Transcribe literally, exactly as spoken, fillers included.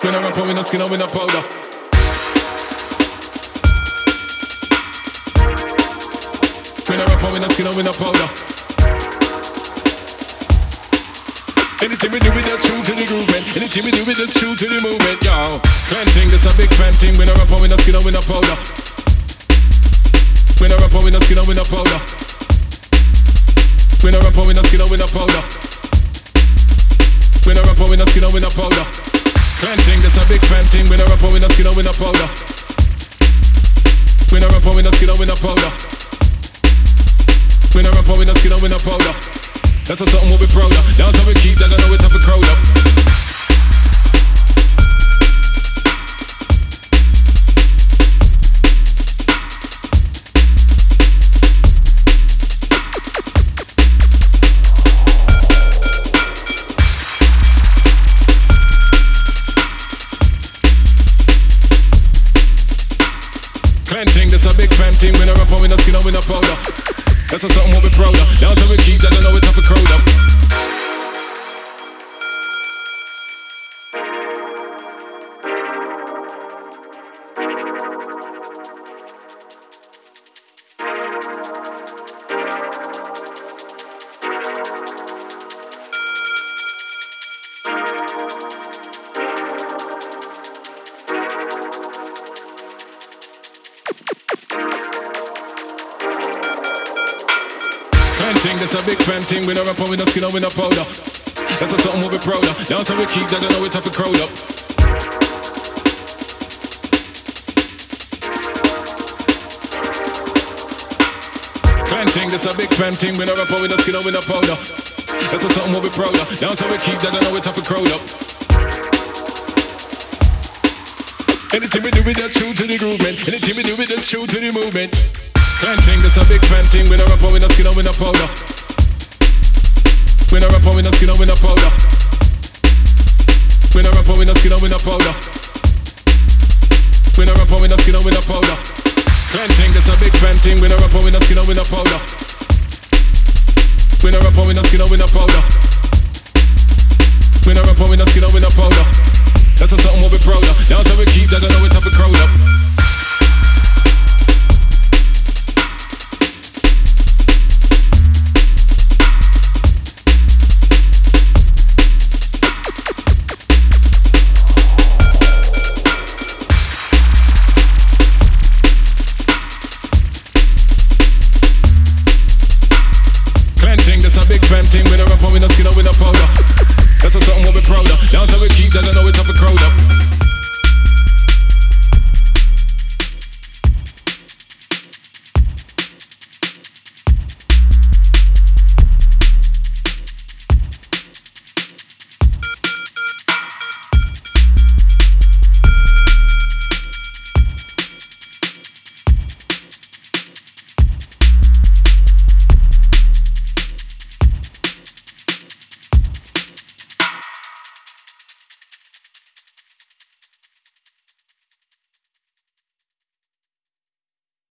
When I rap on with no skin or with no powder. When I rap on with no skin or with no powder. Anything we do with that's true to the groove, man. Anything we do with that's true to the movement, yo. Cleansing, that's a big fan thing. When I rap on with no skin or with no powder. When I rap on with no skin or with no powder. When I rap on with no skin or with no powder. When I rap on with no skin or with no powder. Cleansing, that's a big fan thing. When I rap on with no skin or with no powder. When I rap on with no skin or with no powder. When I rap on with no skin or with no powder. That's a something we'll be proud of. That's how we keep that, I know it's up a crowd up. Cleansing, that's a big fan thing. When I rap on with no skin or with no powder. That's a something we'll be proud of. That's how we keep that, I know it's up a crowd up. Cleansing, that's a big fan thing. When I rap on with no skin or with no powder. That's a something we'll be proud of. That's how we keep that, I know it's up a crowd up. Cleansing, that's a big fan thing. When I rap on with no skin or with no powder. That's a something we'll be proud of. That's how we keep that, I know it's up a crowd up. Anything we do with that's true to the groove, man. Anything we do with that's true to the movement. Cleansing, that's a big fan thing. When I rap on with no skin or with no powder. When I rap on with no skin or with no powder. When I rap on with no skin or with no powder. When I rap on with no skin or with no powder. Cleansing, that's a big fan thing. When I rap on with no skin or with no powder. When I rap on with no skin or with no powder. When I rap on with no skin or with no powder. That's a something we'll be proud of. That's how we keep that, I know it's up a crowd up.